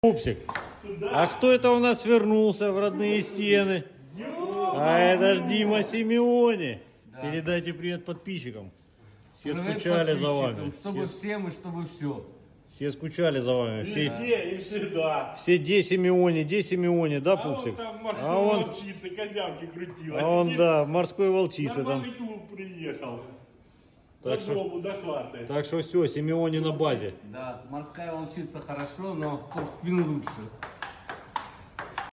Пупсик, а кто это у нас вернулся в родные стены? А это ж Дима Симеони. Да. Передайте привет подписчикам. Все привет скучали за вами. Чтобы всем и чтобы все. Все скучали за вами. Все и всегда. Все Де Симеони, да, Пупсик? А он волчица, козявки крутила. А он, да, морской волчица там. Нормальный клуб приехал. Так что все, Симеони на базе. Да, морская волчица хорошо, но в спину лучше.